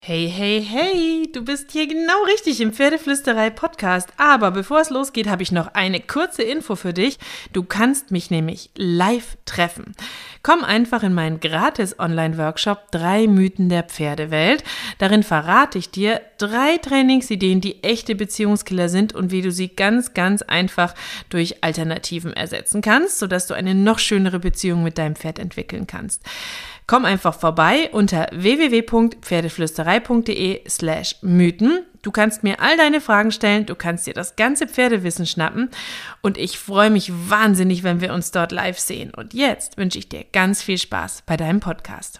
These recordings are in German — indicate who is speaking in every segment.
Speaker 1: Hey, hey, hey, du bist hier genau richtig im Pferdeflüsterei-Podcast. Aber bevor es losgeht, habe ich noch eine kurze Info für dich. Du kannst mich nämlich live treffen. Komm einfach in meinen gratis Online-Workshop 3 Mythen der Pferdewelt. Darin verrate ich dir 3 Trainingsideen, die echte Beziehungskiller sind und wie du sie ganz, ganz einfach durch Alternativen ersetzen kannst, sodass du eine noch schönere Beziehung mit deinem Pferd entwickeln kannst. Komm einfach vorbei unter www.pferdeflüsterei.de/Mythen. Du kannst mir all deine Fragen stellen, du kannst dir das ganze Pferdewissen schnappen und ich freue mich wahnsinnig, wenn wir uns dort live sehen. Und jetzt wünsche ich dir ganz viel Spaß bei deinem Podcast.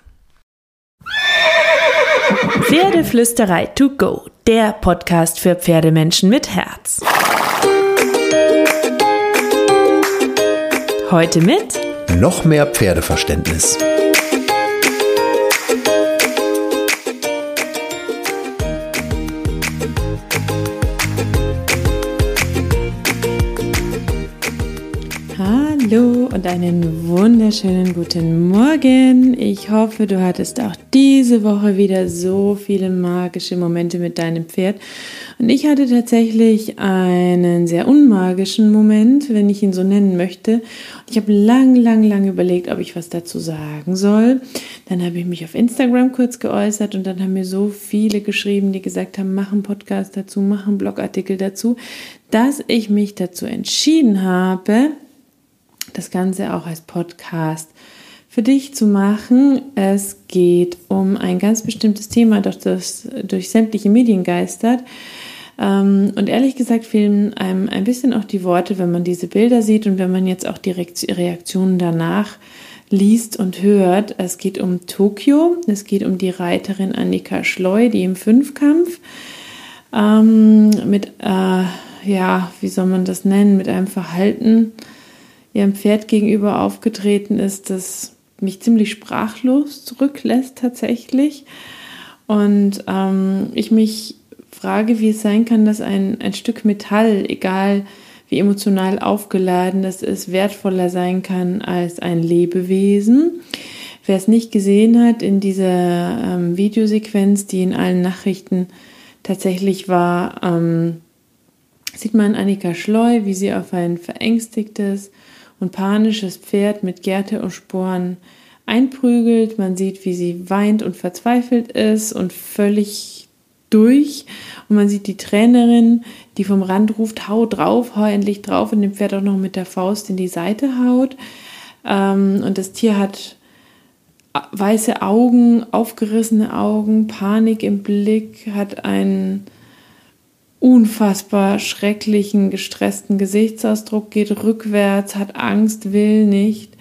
Speaker 1: Pferdeflüsterei to go, der Podcast für Pferdemenschen mit Herz. Heute mit
Speaker 2: noch mehr Pferdeverständnis.
Speaker 1: Hallo und einen wunderschönen guten Morgen. Ich hoffe, du hattest auch diese Woche wieder so viele magische Momente mit deinem Pferd. Und ich hatte tatsächlich einen sehr unmagischen Moment, wenn ich ihn so nennen möchte. Ich habe lang überlegt, ob ich was dazu sagen soll. Dann habe ich mich auf Instagram kurz geäußert und dann haben mir so viele geschrieben, die gesagt haben, mach einen Podcast dazu, mach einen Blogartikel dazu, dass ich mich dazu entschieden habe, das Ganze auch als Podcast für dich zu machen. Es geht um ein ganz bestimmtes Thema, das durch sämtliche Medien geistert. Und ehrlich gesagt fehlen einem ein bisschen auch die Worte, wenn man diese Bilder sieht und wenn man jetzt auch die Reaktionen danach liest und hört. Es geht um Tokio, es geht um die Reiterin Annika Schleu, die im Fünfkampf mit, wie soll man das nennen, mit einem Verhalten ihrem Pferd gegenüber aufgetreten ist, das mich ziemlich sprachlos zurücklässt tatsächlich. Und ich mich frage, wie es sein kann, dass ein Stück Metall, egal wie emotional aufgeladen das ist, wertvoller sein kann als ein Lebewesen. Wer es nicht gesehen hat, in dieser Videosequenz, die in allen Nachrichten tatsächlich war, sieht man Annika Schleu, wie sie auf ein verängstigtes und panisches Pferd mit Gerte und Sporen einprügelt. Man sieht, wie sie weint und verzweifelt ist und völlig durch. Und man sieht die Trainerin, die vom Rand ruft, hau drauf, hau endlich drauf, und dem Pferd auch noch mit der Faust in die Seite haut. Und das Tier hat weiße Augen, aufgerissene Augen, Panik im Blick, hat einen unfassbar schrecklichen, gestressten Gesichtsausdruck, geht rückwärts, hat Angst, will nicht.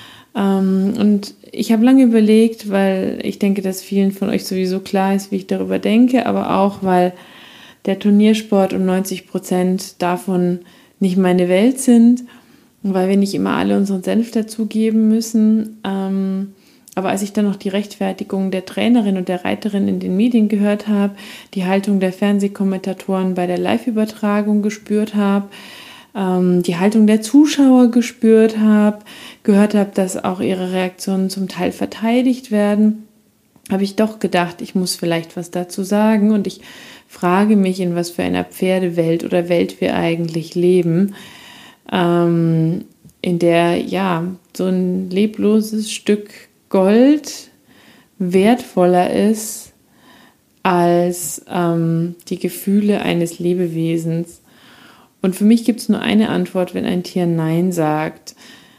Speaker 1: Und ich habe lange überlegt, weil ich denke, dass vielen von euch sowieso klar ist, wie ich darüber denke, aber auch, weil der Turniersport und 90% davon nicht meine Welt sind, und weil wir nicht immer alle unseren Senf dazugeben müssen. Aber als ich dann noch die Rechtfertigung der Trainerin und der Reiterin in den Medien gehört habe, die Haltung der Fernsehkommentatoren bei der Live-Übertragung gespürt habe, die Haltung der Zuschauer gespürt habe, gehört habe, dass auch ihre Reaktionen zum Teil verteidigt werden, habe ich doch gedacht, ich muss vielleicht was dazu sagen. Und ich frage mich, in was für einer Pferdewelt oder Welt wir eigentlich leben, in der so ein lebloses Stück Gold wertvoller ist als die Gefühle eines Lebewesens. Und für mich gibt es nur eine Antwort, wenn ein Tier Nein sagt.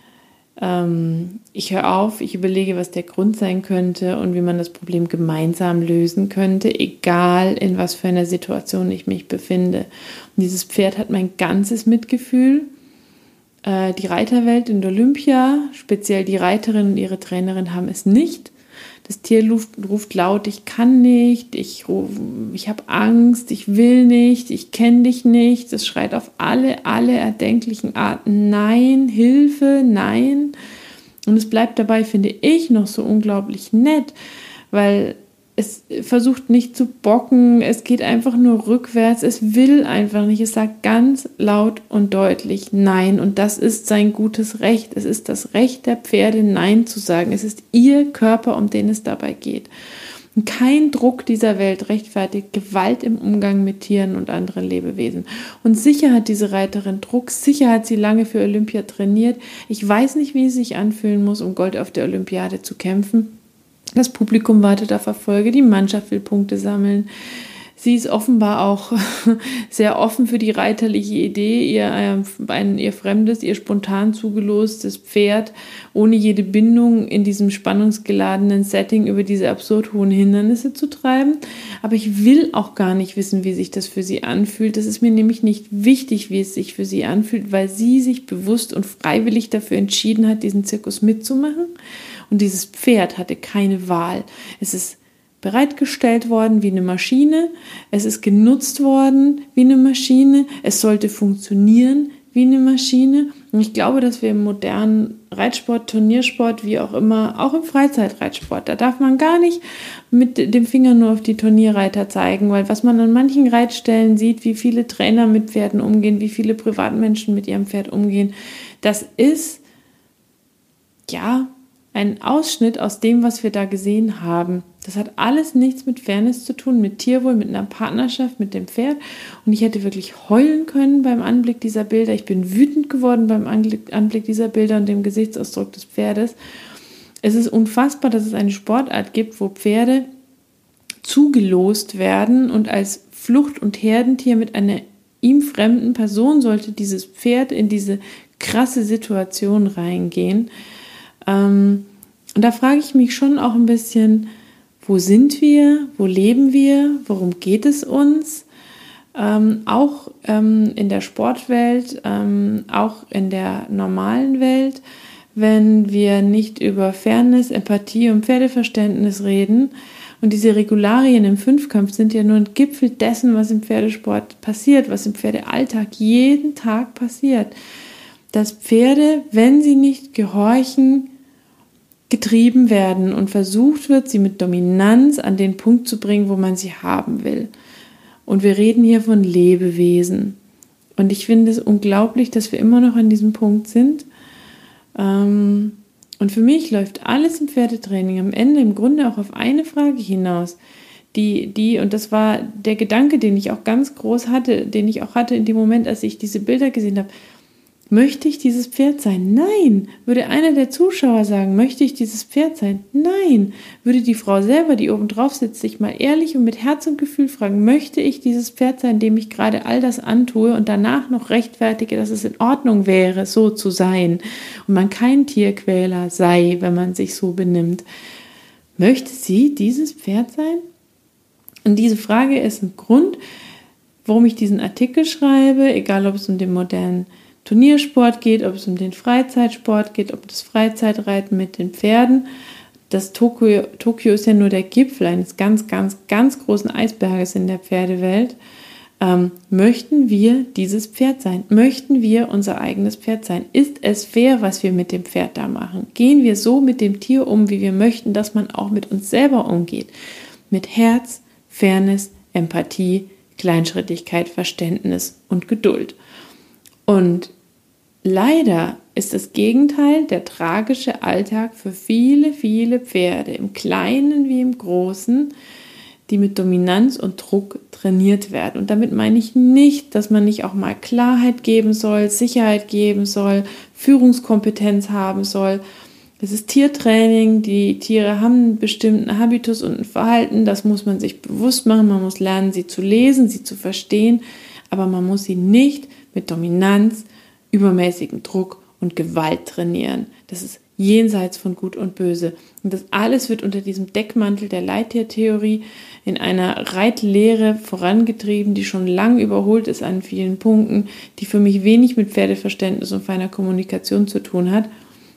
Speaker 1: Ich höre auf, ich überlege, was der Grund sein könnte und wie man das Problem gemeinsam lösen könnte, egal in was für einer Situation ich mich befinde. Und dieses Pferd hat mein ganzes Mitgefühl. Die Reiterwelt in Olympia, speziell die Reiterin und ihre Trainerin, haben es nicht. Das Tier ruft laut, ich kann nicht, ich habe Angst, ich will nicht, ich kenne dich nicht. Es schreit auf alle erdenklichen Arten Nein, Hilfe, Nein. Und es bleibt dabei, finde ich, noch so unglaublich nett, weil es versucht nicht zu bocken, es geht einfach nur rückwärts, es will einfach nicht, es sagt ganz laut und deutlich Nein, und das ist sein gutes Recht, es ist das Recht der Pferde, Nein zu sagen, es ist ihr Körper, um den es dabei geht. Und kein Druck dieser Welt rechtfertigt Gewalt im Umgang mit Tieren und anderen Lebewesen. Und sicher hat diese Reiterin Druck, sicher hat sie lange für Olympia trainiert. Ich weiß nicht, wie es sich anfühlen muss, um Gold auf der Olympiade zu kämpfen. Das Publikum wartet auf Erfolge, die Mannschaft will Punkte sammeln. Sie ist offenbar auch sehr offen für die reiterliche Idee, ihr fremdes, ihr spontan zugelostes Pferd ohne jede Bindung in diesem spannungsgeladenen Setting über diese absurd hohen Hindernisse zu treiben. Aber ich will auch gar nicht wissen, wie sich das für sie anfühlt. Das ist mir nämlich nicht wichtig, wie es sich für sie anfühlt, weil sie sich bewusst und freiwillig dafür entschieden hat, diesen Zirkus mitzumachen. Und dieses Pferd hatte keine Wahl. Es ist bereitgestellt worden wie eine Maschine, es ist genutzt worden wie eine Maschine, es sollte funktionieren wie eine Maschine. Und ich glaube, dass wir im modernen Reitsport, Turniersport, wie auch immer, auch im Freizeitreitsport, da darf man gar nicht mit dem Finger nur auf die Turnierreiter zeigen, weil was man an manchen Reitstellen sieht, wie viele Trainer mit Pferden umgehen, wie viele Privatmenschen mit ihrem Pferd umgehen, das ist, ja, ein Ausschnitt aus dem, was wir da gesehen haben. Das hat alles nichts mit Fairness zu tun, mit Tierwohl, mit einer Partnerschaft, mit dem Pferd. Und ich hätte wirklich heulen können beim Anblick dieser Bilder. Ich bin wütend geworden beim Anblick dieser Bilder und dem Gesichtsausdruck des Pferdes. Es ist unfassbar, dass es eine Sportart gibt, wo Pferde zugelost werden und als Flucht- und Herdentier mit einer ihm fremden Person sollte dieses Pferd in diese krasse Situation reingehen. Und da frage ich mich schon auch ein bisschen, wo sind wir, wo leben wir, worum geht es uns? Auch in der Sportwelt, auch in der normalen Welt, wenn wir nicht über Fairness, Empathie und Pferdeverständnis reden. Und diese Regularien im Fünfkampf sind ja nur ein Gipfel dessen, was im Pferdesport passiert, was im Pferdealltag jeden Tag passiert. Dass Pferde, wenn sie nicht gehorchen, getrieben werden und versucht wird, sie mit Dominanz an den Punkt zu bringen, wo man sie haben will. Und wir reden hier von Lebewesen. Und ich finde es unglaublich, dass wir immer noch an diesem Punkt sind. Und für mich läuft alles im Pferdetraining am Ende im Grunde auch auf eine Frage hinaus. Und das war der Gedanke, den ich auch ganz groß hatte, den ich auch hatte in dem Moment, als ich diese Bilder gesehen habe. Möchte ich dieses Pferd sein? Nein. Würde einer der Zuschauer sagen, möchte ich dieses Pferd sein? Nein. Würde die Frau selber, die oben drauf sitzt, sich mal ehrlich und mit Herz und Gefühl fragen, möchte ich dieses Pferd sein, dem ich gerade all das antue und danach noch rechtfertige, dass es in Ordnung wäre, so zu sein und man kein Tierquäler sei, wenn man sich so benimmt. Möchte sie dieses Pferd sein? Und diese Frage ist ein Grund, warum ich diesen Artikel schreibe, egal ob es um den modernen Turniersport geht, ob es um den Freizeitsport geht, ob das Freizeitreiten mit den Pferden. Das Tokio ist ja nur der Gipfel eines ganz, ganz, ganz großen Eisberges in der Pferdewelt. Möchten wir dieses Pferd sein? Möchten wir unser eigenes Pferd sein? Ist es fair, was wir mit dem Pferd da machen? Gehen wir so mit dem Tier um, wie wir möchten, dass man auch mit uns selber umgeht? Mit Herz, Fairness, Empathie, Kleinschrittigkeit, Verständnis und Geduld. Und leider ist das Gegenteil der tragische Alltag für viele, viele Pferde, im Kleinen wie im Großen, die mit Dominanz und Druck trainiert werden. Und damit meine ich nicht, dass man nicht auch mal Klarheit geben soll, Sicherheit geben soll, Führungskompetenz haben soll. Das ist Tiertraining, die Tiere haben einen bestimmten Habitus und ein Verhalten, das muss man sich bewusst machen, man muss lernen, sie zu lesen, sie zu verstehen, aber man muss sie nicht mit Dominanz, übermäßigen Druck und Gewalt trainieren. Das ist jenseits von Gut und Böse. Und das alles wird unter diesem Deckmantel der Leittiertheorie in einer Reitlehre vorangetrieben, die schon lang überholt ist an vielen Punkten, die für mich wenig mit Pferdeverständnis und feiner Kommunikation zu tun hat.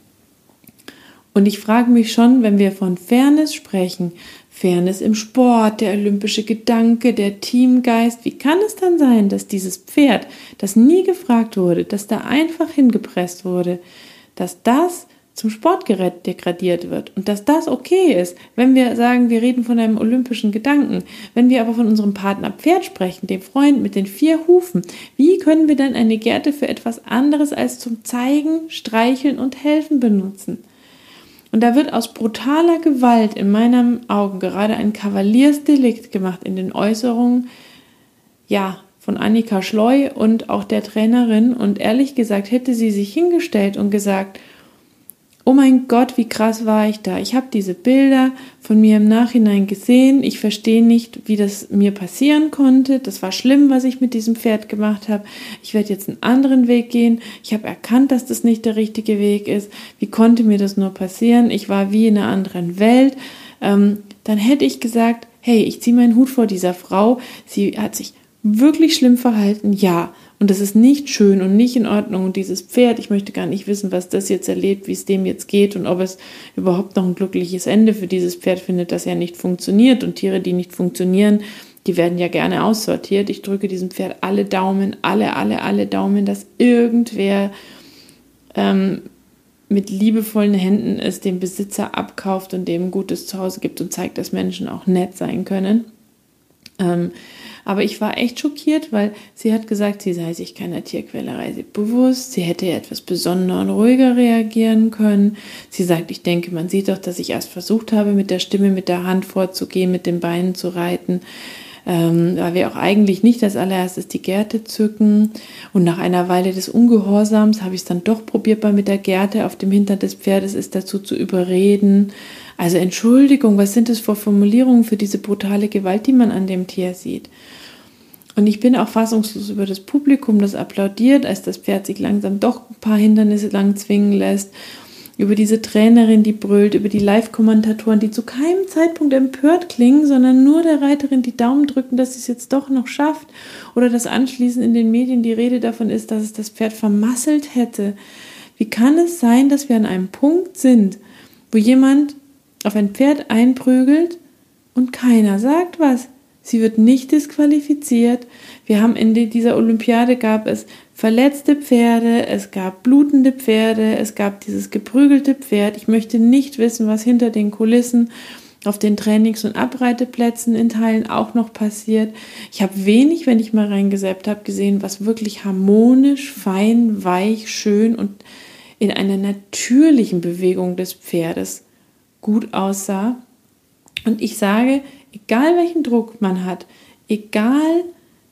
Speaker 1: Und ich frage mich schon, wenn wir von Fairness sprechen, Fairness im Sport, der olympische Gedanke, der Teamgeist, wie kann es dann sein, dass dieses Pferd, das nie gefragt wurde, das da einfach hingepresst wurde, dass das zum Sportgerät degradiert wird und dass das okay ist, wenn wir sagen, wir reden von einem olympischen Gedanken. Wenn wir aber von unserem Partner Pferd sprechen, dem Freund mit den 4 Hufen, wie können wir dann eine Gerte für etwas anderes als zum Zeigen, Streicheln und Helfen benutzen? Und da wird aus brutaler Gewalt in meinen Augen gerade ein Kavaliersdelikt gemacht in den Äußerungen, ja, von Annika Schleu und auch der Trainerin. Und ehrlich gesagt, hätte sie sich hingestellt und gesagt, oh mein Gott, wie krass war ich da. Ich habe diese Bilder von mir im Nachhinein gesehen. Ich verstehe nicht, wie das mir passieren konnte. Das war schlimm, was ich mit diesem Pferd gemacht habe. Ich werde jetzt einen anderen Weg gehen. Ich habe erkannt, dass das nicht der richtige Weg ist. Wie konnte mir das nur passieren? Ich war wie in einer anderen Welt. Dann hätte ich gesagt, hey, ich ziehe meinen Hut vor dieser Frau. Sie hat sich wirklich schlimm verhalten, ja. Und das ist nicht schön und nicht in Ordnung. Und dieses Pferd, ich möchte gar nicht wissen, was das jetzt erlebt, wie es dem jetzt geht und ob es überhaupt noch ein glückliches Ende für dieses Pferd findet, das ja nicht funktioniert. Und Tiere, die nicht funktionieren, die werden ja gerne aussortiert. Ich drücke diesem Pferd alle Daumen, alle Daumen, dass irgendwer mit liebevollen Händen es dem Besitzer abkauft und dem ein gutes Zuhause gibt und zeigt, dass Menschen auch nett sein können. Aber ich war echt schockiert, weil sie hat gesagt, sie sei sich keiner Tierquälerei bewusst, sie hätte etwas besonderer und ruhiger reagieren können. Sie sagt, ich denke, man sieht doch, dass ich erst versucht habe, mit der Stimme, mit der Hand vorzugehen, mit den Beinen zu reiten, weil wir auch eigentlich nicht als allererstes die Gerte zücken. Und nach einer Weile des Ungehorsams habe ich es dann doch probiert, mal mit der Gerte auf dem Hintern des Pferdes es dazu zu überreden. Also Entschuldigung, was sind das für Formulierungen für diese brutale Gewalt, die man an dem Tier sieht? Und ich bin auch fassungslos über das Publikum, das applaudiert, als das Pferd sich langsam doch ein paar Hindernisse lang zwingen lässt, über diese Trainerin, die brüllt, über die Live-Kommentatoren, die zu keinem Zeitpunkt empört klingen, sondern nur der Reiterin die Daumen drücken, dass sie es jetzt doch noch schafft, oder dass anschließend in den Medien die Rede davon ist, dass es das Pferd vermasselt hätte. Wie kann es sein, dass wir an einem Punkt sind, wo jemand auf ein Pferd einprügelt und keiner sagt was? Sie wird nicht disqualifiziert. Wir haben in dieser Olympiade gab es verletzte Pferde, es gab blutende Pferde, es gab dieses geprügelte Pferd. Ich möchte nicht wissen, was hinter den Kulissen auf den Trainings- und Abreiteplätzen in Teilen auch noch passiert. Ich habe wenig, wenn ich mal reingesappt habe, gesehen, was wirklich harmonisch, fein, weich, schön und in einer natürlichen Bewegung des Pferdes gut aussah. Und ich sage, egal welchen Druck man hat, egal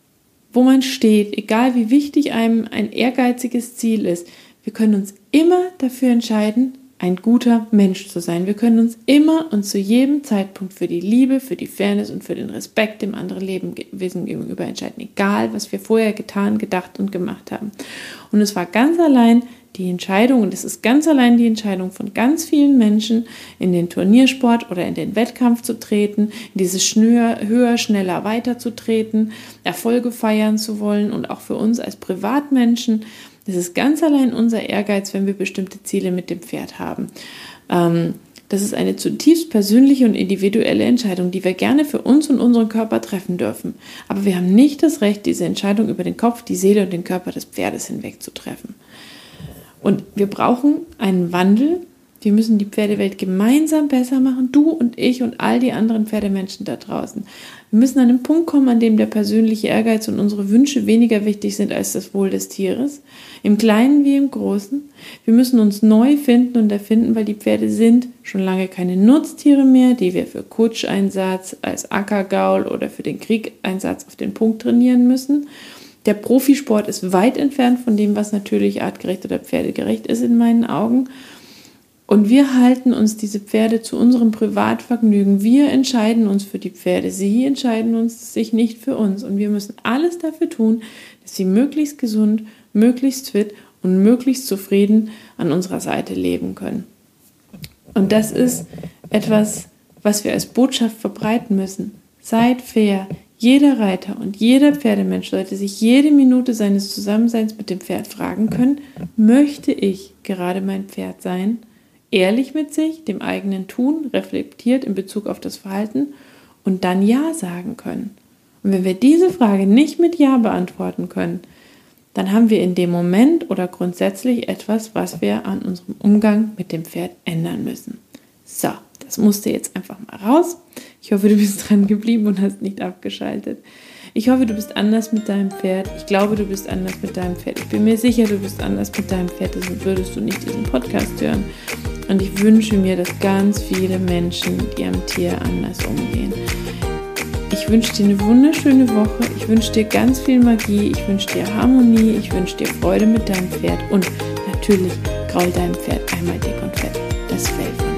Speaker 1: wo man steht, egal wie wichtig einem ein ehrgeiziges Ziel ist, wir können uns immer dafür entscheiden, ein guter Mensch zu sein. Wir können uns immer und zu jedem Zeitpunkt für die Liebe, für die Fairness und für den Respekt dem anderen Lebewesen gegenüber entscheiden, egal was wir vorher getan, gedacht und gemacht haben. Und es war ganz allein die Entscheidung, und es ist ganz allein die Entscheidung von ganz vielen Menschen, in den Turniersport oder in den Wettkampf zu treten, in dieses höher, schneller weiterzutreten, Erfolge feiern zu wollen, und auch für uns als Privatmenschen, es ist ganz allein unser Ehrgeiz, wenn wir bestimmte Ziele mit dem Pferd haben. Das ist eine zutiefst persönliche und individuelle Entscheidung, die wir gerne für uns und unseren Körper treffen dürfen. Aber wir haben nicht das Recht, diese Entscheidung über den Kopf, die Seele und den Körper des Pferdes hinweg zu treffen. Und wir brauchen einen Wandel. Wir müssen die Pferdewelt gemeinsam besser machen, du und ich und all die anderen Pferdemenschen da draußen. Wir müssen an den Punkt kommen, an dem der persönliche Ehrgeiz und unsere Wünsche weniger wichtig sind als das Wohl des Tieres, im Kleinen wie im Großen. Wir müssen uns neu finden und erfinden, weil die Pferde sind schon lange keine Nutztiere mehr, die wir für Kutscheinsatz, als Ackergaul oder für den Kriegeinsatz auf den Punkt trainieren müssen. Der Profisport ist weit entfernt von dem, was natürlich artgerecht oder pferdegerecht ist in meinen Augen. Und wir halten uns diese Pferde zu unserem Privatvergnügen. Wir entscheiden uns für die Pferde. Sie entscheiden sich nicht für uns. Und wir müssen alles dafür tun, dass sie möglichst gesund, möglichst fit und möglichst zufrieden an unserer Seite leben können. Und das ist etwas, was wir als Botschaft verbreiten müssen. Seid fair. Jeder Reiter und jeder Pferdemensch sollte sich jede Minute seines Zusammenseins mit dem Pferd fragen können, möchte ich gerade mein Pferd sein? Ehrlich mit sich, dem eigenen Tun, reflektiert in Bezug auf das Verhalten und dann Ja sagen können. Und wenn wir diese Frage nicht mit Ja beantworten können, dann haben wir in dem Moment oder grundsätzlich etwas, was wir an unserem Umgang mit dem Pferd ändern müssen. So, das musste jetzt einfach mal raus. Ich hoffe, du bist dran geblieben und hast nicht abgeschaltet. Ich hoffe, du bist anders mit deinem Pferd. Ich glaube, du bist anders mit deinem Pferd. Ich bin mir sicher, du bist anders mit deinem Pferd, sonst würdest du nicht diesen Podcast hören. Und ich wünsche mir, dass ganz viele Menschen mit ihrem Tier anders umgehen. Ich wünsche dir eine wunderschöne Woche. Ich wünsche dir ganz viel Magie. Ich wünsche dir Harmonie. Ich wünsche dir Freude mit deinem Pferd. Und natürlich kraul deinem Pferd einmal dick und fett das Fell von